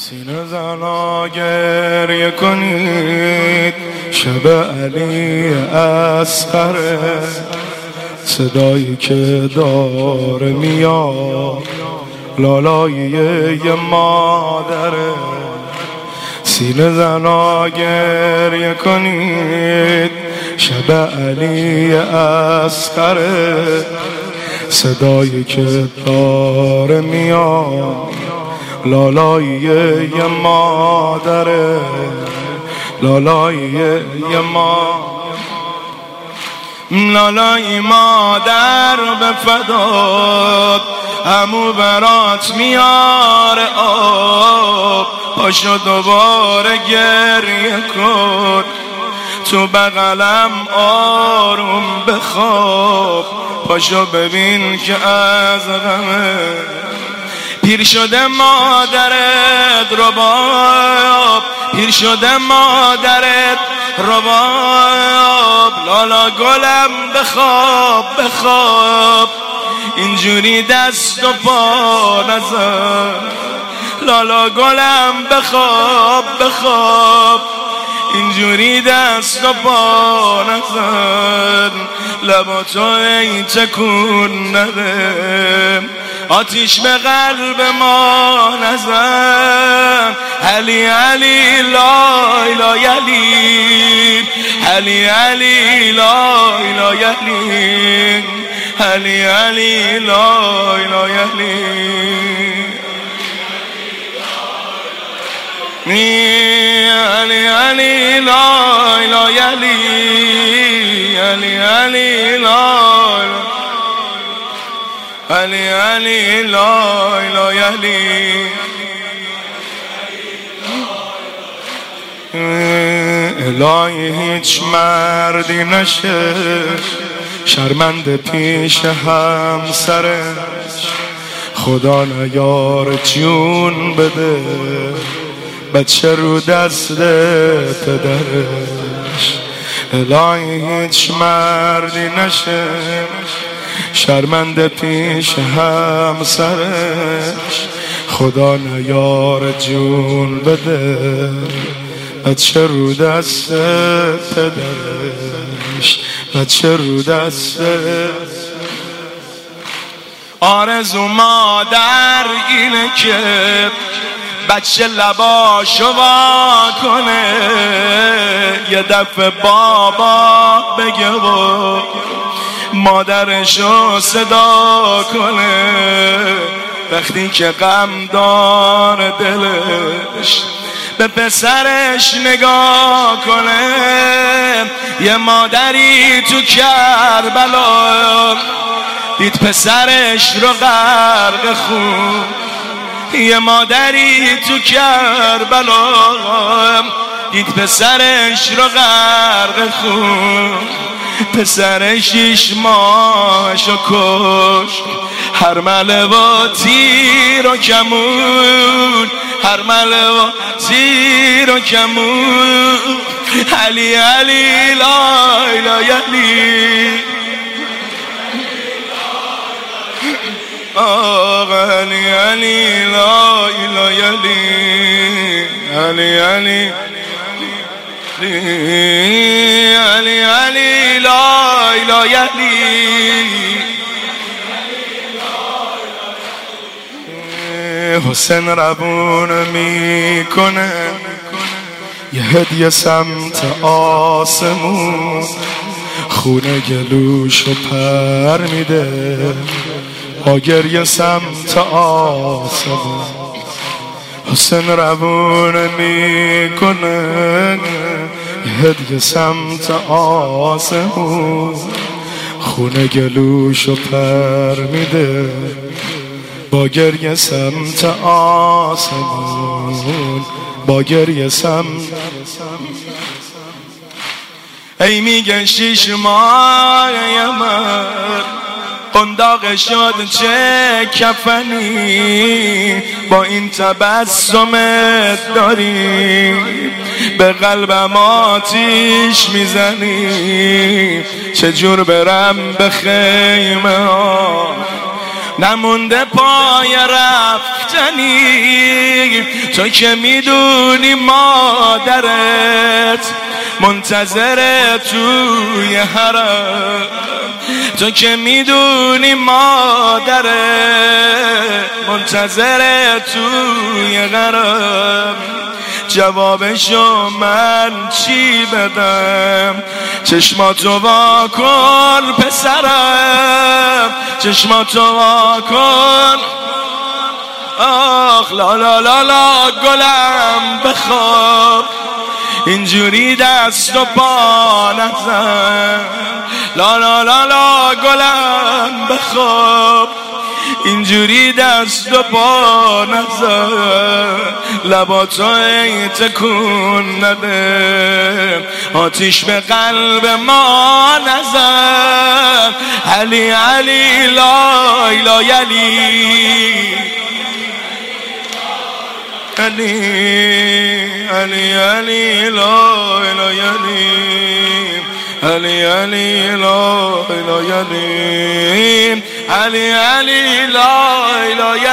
سینه زنا گریه کنید شب علی اصغر، صدایی که داره میاد لالای یه مادره. سینه زنا گریه کنید شب علی اصغر، صدایی که داره میاد لالای یه مادره، لالای یه لالای مادر به فدات عمو برات میاره آب، پاشو دوباره گریه کن تو بغلم آروم بخواب، پاشو ببین که از غمه پیر شده مادرت رباب، پیر شده مادرت رباب. لالا گلم بخواب بخواب، اینجوری دست و پا نزن. لالا گلم بخواب بخواب، اینجوری دست و پا نزن. لبا تو ای تکون نده، آتیش به قلب ما نزن. علی علی لای لای علی، علی علی لای لای علی، علی علی لای لای علی، علی علی لای لای علی، علی علی لای علی علی لای لای علی. الهی هیچ مردی نشه شرمنده پیش همسرش، خدا نیار جون بده بچه رو دست پدرش. الهی هیچ مردی نشه شرمنده پیش همسرش، خدا نیار جون بده بچه رو دست پدرش، بچه رو دست. آرزو مادر اینه که بچه لباشو وا کنه، یه دفعه بابا بگه و مادرشو صدا کنه. وقتی که غم داره دلش به پسرش نگاه کنه، یه مادری تو کربلا دید پسرش رو غرق خون، یه مادری تو کربلا دید پسرش رو غرق خون. پسر 6 ماهشو کشت، هر مله و تیر و کمون، هر مله و تیر و کمون. علی علی لای لای علی، علی علی لای لای علی، علی علی علی علی لای لای علی. حسین ربون میکنه یه هدیه سمت آسمون، خونه گلوشو پر میده با گریه سمت آسمون. حسین روون میکنه هدیه سمت آسمون، خونه گلوشو پر میده با گریه سمت آسمون، با گریه سمت. ای میگن 6 ماه من قنداق شد چه کفنی، با این تبسمت داری به قلبم آتیش میزنی. چجور برم به خیمه ها نمونده پای رفتنی، تو که میدونی مادرت منتظره توی حرم، تو که میدونی مادرت منتظره توی حرم. جوابشو من چی بدم؟ چشماتو وا کن پسرم، چشماتو وا کن. آخ لا لا لا لا گلم بخواب، اینجوری دست و پا نزن. لا لا لا لا گلم بخواب، اینجوری دست و پا نزن. لباتو ای تکون نده، آتیش به قلب ما نزن. علی علی لا لا یلی، علی علی علی لا لا یلی، علی علی لا لا یلی، علی علی لا لا